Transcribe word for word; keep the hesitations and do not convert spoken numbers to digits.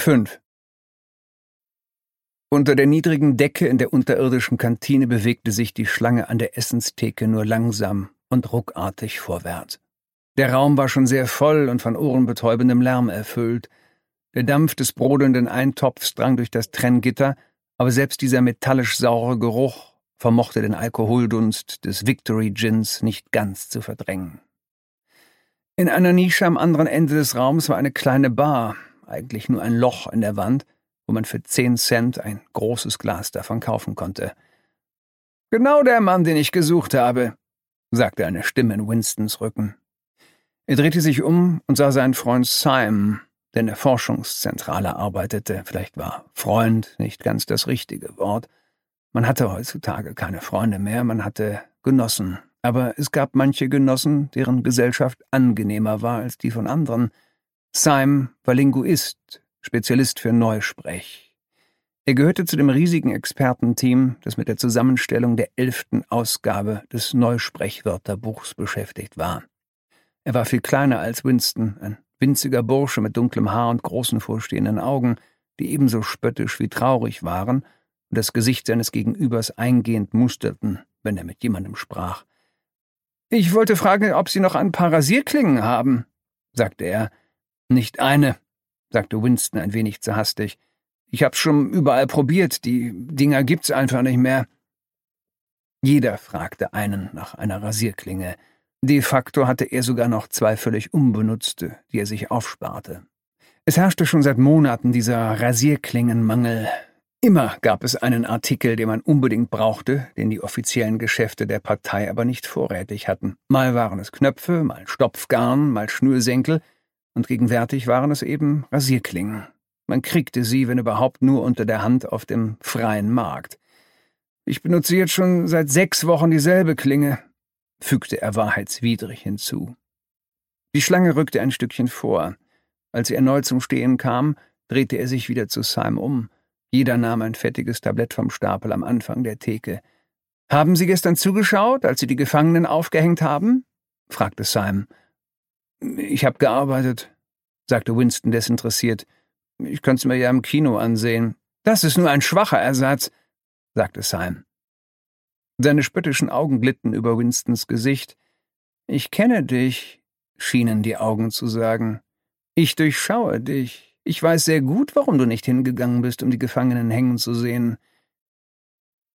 fünf. Unter der niedrigen Decke in der unterirdischen Kantine bewegte sich die Schlange an der Essenstheke nur langsam und ruckartig vorwärts. Der Raum war schon sehr voll und von ohrenbetäubendem Lärm erfüllt. Der Dampf des brodelnden Eintopfs drang durch das Trenngitter, aber selbst dieser metallisch-saure Geruch vermochte den Alkoholdunst des Victory Gins nicht ganz zu verdrängen. In einer Nische am anderen Ende des Raums war eine kleine Bar, eigentlich nur ein Loch in der Wand, wo man für zehn Cent ein großes Glas davon kaufen konnte. »Genau der Mann, den ich gesucht habe«, sagte eine Stimme in Winstons Rücken. Er drehte sich um und sah seinen Freund Simon, der in der Forschungszentrale arbeitete. Vielleicht war Freund nicht ganz das richtige Wort. Man hatte heutzutage keine Freunde mehr, man hatte Genossen. Aber es gab manche Genossen, deren Gesellschaft angenehmer war als die von anderen. Simon war Linguist, Spezialist für Neusprech. Er gehörte zu dem riesigen Expertenteam, das mit der Zusammenstellung der elften Ausgabe des Neusprechwörterbuchs beschäftigt war. Er war viel kleiner als Winston, ein winziger Bursche mit dunklem Haar und großen vorstehenden Augen, die ebenso spöttisch wie traurig waren und das Gesicht seines Gegenübers eingehend musterten, wenn er mit jemandem sprach. »Ich wollte fragen, ob Sie noch ein paar Rasierklingen haben«, sagte er. »Nicht eine«, sagte Winston ein wenig zu hastig. »Ich hab's schon überall probiert, die Dinger gibt's einfach nicht mehr.« Jeder fragte einen nach einer Rasierklinge. De facto hatte er sogar noch zwei völlig unbenutzte, die er sich aufsparte. Es herrschte schon seit Monaten dieser Rasierklingenmangel. Immer gab es einen Artikel, den man unbedingt brauchte, den die offiziellen Geschäfte der Partei aber nicht vorrätig hatten. Mal waren es Knöpfe, mal Stopfgarn, mal Schnürsenkel, und gegenwärtig waren es eben Rasierklingen. Man kriegte sie, wenn überhaupt, nur unter der Hand auf dem freien Markt. »Ich benutze jetzt schon seit sechs Wochen dieselbe Klinge«, fügte er wahrheitswidrig hinzu. Die Schlange rückte ein Stückchen vor. Als sie erneut zum Stehen kam, drehte er sich wieder zu Simon um. Jeder nahm ein fettiges Tablett vom Stapel am Anfang der Theke. »Haben Sie gestern zugeschaut, als Sie die Gefangenen aufgehängt haben?« fragte Simon. »Ich habe gearbeitet«, sagte Winston desinteressiert. »Ich könnte es mir ja im Kino ansehen.« »Das ist nur ein schwacher Ersatz«, sagte Simon. Seine spöttischen Augen glitten über Winstons Gesicht. »Ich kenne dich«, schienen die Augen zu sagen. »Ich durchschaue dich. Ich weiß sehr gut, warum du nicht hingegangen bist, um die Gefangenen hängen zu sehen.